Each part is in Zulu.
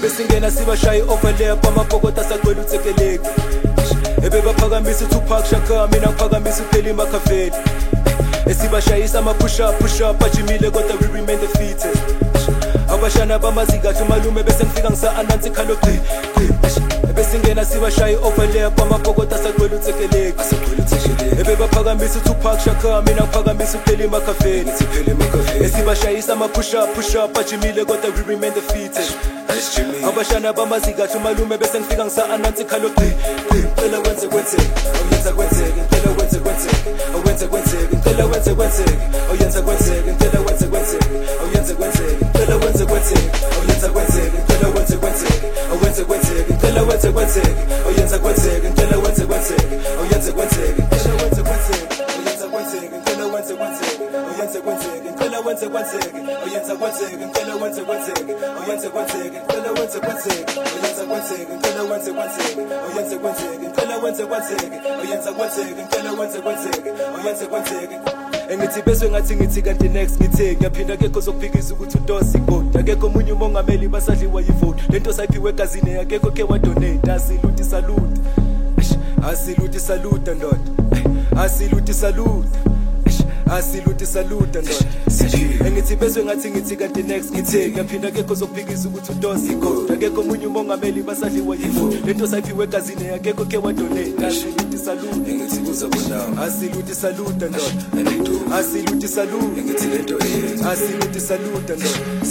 Ebesingena sibashaye overlap amabhokota sagcwele uTsekeleki. Ebebaphakamisa uTupac Shakur mina ngiphakamisa uPheli Machiavelli. Esibashayisa ama-push up ajimile kodwa we remain defeated. Abashana bamazi kahle umalume bese ngifika ngisa-anansi khalo gqi. Ebesingena sibashaye overlap amabhokota sagcwele uTsekeleki. Ebebaphakamisa uTupac Shakur mina ngiphakamisa uPheli Machiavelli. Esibashayisa ama-push up ajimile kodwa we remain defeated. Abashana bamazi kahle umalume bese ngifika ngisa-anansi khalo gqi. Ngicela wenze kwenzeke, awuyenza kwenzeke, ngicela wenze kwenzeke, awenze kwenzeke, ngicela wenze kwenzeke, awuyenza kwenzeke, ngicela wenze kwenzeke, awuyenze kwenzeke, ngicela wenze kwenzeke, awuyenza kwenzeke, ngicela wenze kwenzeke, awenze kwenzeke, ngicela wenze kwenzeke, awuyenza kwenzeke, ngicela wenze kwenzeke, awuyenze kwenzeke, ngicela wenze kwenzeke, awuyenza kwenzeke, ngicela wenze kwenzeke, awuyenze kwenzeke, ngicela wenze kwenzeke, awuyenza kwenzeke, ngicela wenze kwenzeke, awuyenze kwenzeke, ngicela wenze kwenzeke, awuyenza kwenzeke, ngicela wenze kwenzeke, awuyenze kwenzeke, ngicela wenze kwenzeke, awuyenza kwenzeke, ngicela wenze kwenzeke, awuyenze kwenzeke. Engithi bese ngathi ngithi kanti next ngithe ngiyaphinda kekho sokuphikisa ukuthi uDosi vote akekho omunye umongameli basadliwa yivote lento sayiphiwe egazini akekho ke wadonate asiluthi salute asiluthi salute ndoda asiluthi salute asiluthi salute ndoda engithi bese ngathi ngithi kanti next ngithe ngiyaphinda kekho sokuphikisa ukuthi uDosi vote akekho omunye umongameli basadliwa yivote lento sayiphiwe egazini akekho ke wadonate asiluthi salute engithi kuzobona asiluthi salute ndoda asiluthi salute engithi lento asiluthi salute ndoda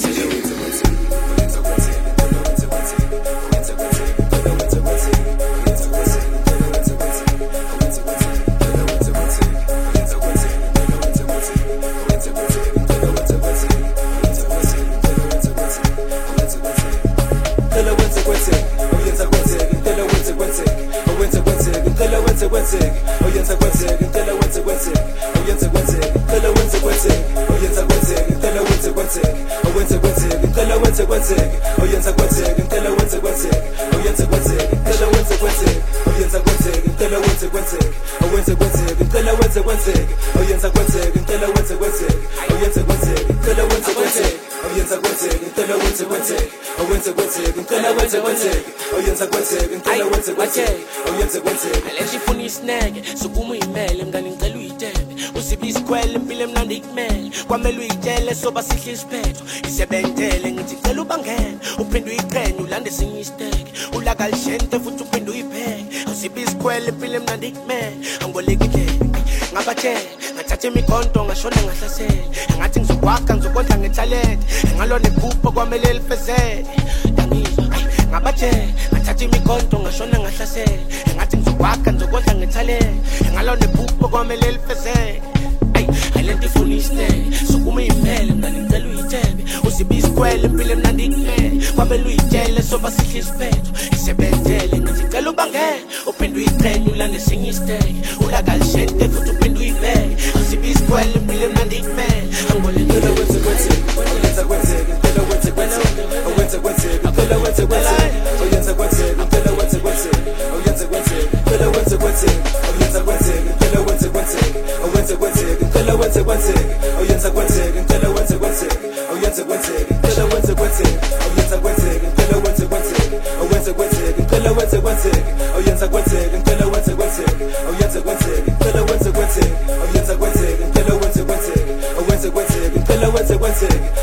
Alejifuna isineke sukuma uyimele mngani ngicela uyitebe usibe isikhwele impilo emnandi kumele kwamele uyitshele soba sihle isiphetho isebentele ngithi cela ubangene uphinde uyiqhenye ulande sinye isiteke ulaka lishente futhi uphinde uyipheke usibe isikhwele impilo emnandi kumele angolekile ngabatshela ngathatha imikhonto ngashona ngahlasela ngathi ngizokwakha ngizokondla ngethalente ngalona iphupho kwamele lifezele yangizwa ngabatshela ngathatha imikhonto ngashona ngahlasela ngathi ngizokwakha ngizokondla ngethalente ngalona iphupho kwamele lifezele lento ifuna isineke sukuma uyimele mngani ngicela uyitebe usibe isikhwele impilo emnandi kumele kwamele uyitshele soba sihle isiphetho isebenzele ngithi cela ubangene uphinde uyiqhenye ulande sinye isiteke ulaka lishente futhi uphinde uyibheke usibe isikhwele impilo emnandi kumele angolekile wenze kwenzeke awuyenza kwenzeke ngicela wenze kwenzeke awenze kwenzeke ngicela wenze kwenzeke awuyenza kwenzeke ngicela wenze kwenzeke awuyenze kwenzeke ngicela wenze kwenzeke awuyenza kwenzeke ngicela wenze kwenzeke awenze kwenzeke ngicela wenze kwenzeke awuyenza kwenzeke ngicela wenze kwenzeke awuyenze kwenzeke ngicela wenze kwenzeke awuyenza kwenzeke ngicela wenze kwenzeke awenze kwenzeke ngicela wenze kwenzeke awuyenza kwenzeke ngicela wenze kwenzeke awuyenze kwenzeke ngicela wenze kwenzeke awuyenza kwenzeke ngicela wenze kwenzeke awenze kwenzeke ngicela wenze kwenzeke